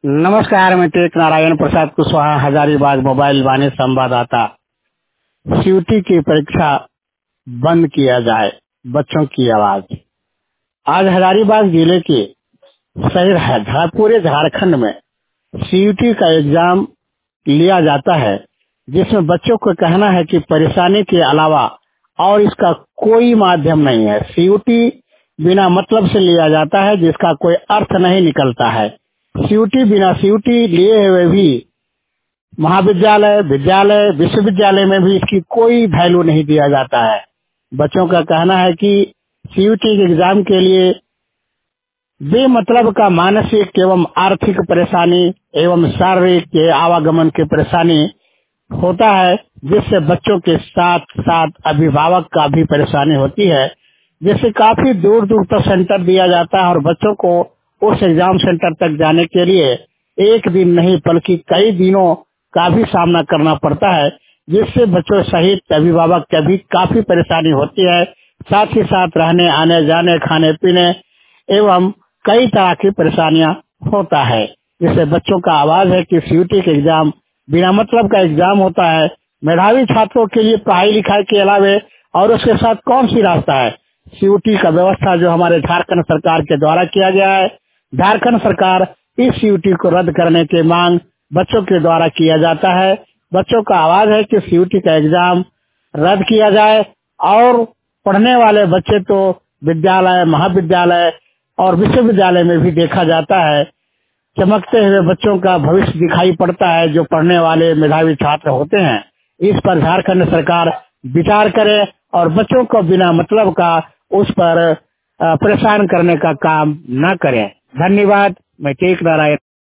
नमस्कार, मैं टेक नारायण प्रसाद कुशवाहा हजारीबाग मोबाइल वाणी संवाददाता। सीयूटी की परीक्षा बंद किया जाए, बच्चों की आवाज। आज हजारीबाग जिले के शहर है पूरे झारखंड में सीयूटी का एग्जाम लिया जाता है, जिसमें बच्चों को कहना है कि परेशानी के अलावा और इसका कोई माध्यम नहीं है। सीयूटी बिना मतलब से लिया जाता है, जिसका कोई अर्थ नहीं निकलता है। सीयूटी बिना सीयूटी लिए हुए भी महाविद्यालय, विद्यालय, विश्वविद्यालय में भी इसकी कोई वैल्यू नहीं दिया जाता है। बच्चों का कहना है कि सीयूटी के एग्जाम के लिए बेमतलब का मानसिक एवं आर्थिक परेशानी एवं शारीरिक के आवागमन की परेशानी होता है, जिससे बच्चों के साथ साथ अभिभावक का भी परेशानी होती है, जिससे काफी दूर दूर तक सेंटर दिया जाता है और बच्चों को उस एग्जाम सेंटर तक जाने के लिए एक दिन नहीं बल्कि कई दिनों का भी सामना करना पड़ता है, जिससे बच्चों सहित अभिभावक की भी काफी परेशानी होती है। साथ ही साथ रहने आने जाने खाने पीने एवं कई तरह की परेशानियां होता है, जिससे बच्चों का आवाज है कि सीयूटी के एग्जाम बिना मतलब का एग्जाम होता है। मेधावी छात्रों के लिए पढ़ाई लिखाई के अलावे और उसके साथ कौन सी रास्ता है। सीयूटी का व्यवस्था जो हमारे झारखंड सरकार के द्वारा किया गया है, झारखंड सरकार इस सीयूटी को रद्द करने की मांग बच्चों के द्वारा किया जाता है। बच्चों का आवाज है कि सीयूटी का एग्जाम रद्द किया जाए और पढ़ने वाले बच्चे तो विद्यालय, महाविद्यालय और विश्वविद्यालय में भी देखा जाता है, चमकते हुए बच्चों का भविष्य दिखाई पड़ता है, जो पढ़ने वाले मेधावी छात्र होते हैं। इस पर झारखंड सरकार विचार करे और बच्चों को बिना मतलब का उस पर परेशान करने का काम न करें। धन्यवाद। मैं टेक नारायण।